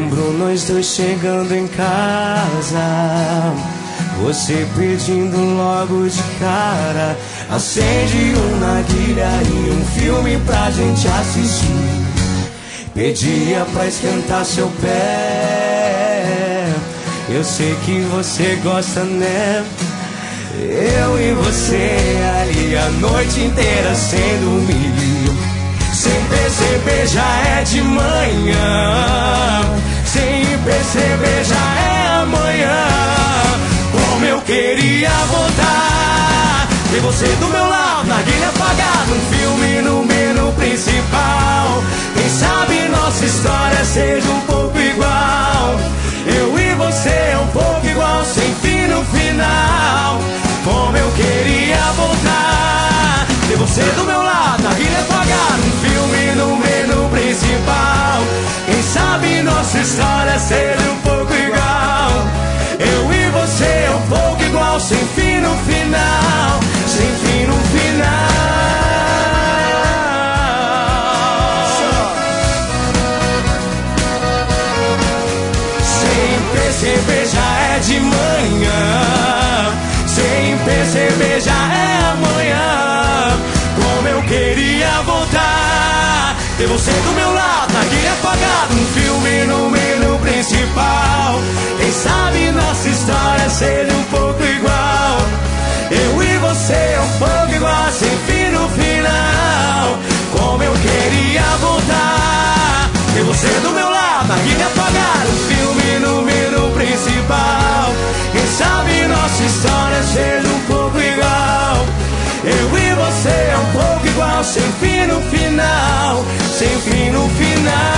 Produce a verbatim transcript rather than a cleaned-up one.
Lembro nós dois chegando em casa, você pedindo logo de cara. Acende um narguilha e um filme pra gente assistir. Pedia pra esquentar seu pé, eu sei que você gosta, né? Eu e você ali a noite inteira sem dormir. Sem perceber já é de manhã, sem perceber já é amanhã. Como eu queria voltar, ter você do meu lado, narguilha apagada, um filme no menu principal. Quem sabe nossa história seja um pouco igual. Eu e você um pouco igual, sem fim no final. Como eu queria voltar, ter você do meu lado, narguilha apagada, um filme no menu principal. Quem sabe nossa história seja um pouco igual. Eu e você um pouco igual, sem fim no final, sem fim no final. Sem perceber já é de manhã, sem perceber já é amanhã. Como eu queria voltar, ter você do meu lado, narguilha apagada, um filme no menu principal. Quem sabe nossa história seja um pouco igual. Eu e você um pouco igual, sem fim no final. Como eu queria voltar, ter você do meu lado, narguilha apagada, um filme no menu principal. Quem sabe nossa história seja um pouco igual. Eu e você um pouco igual, sem fim no final, sem fim no final.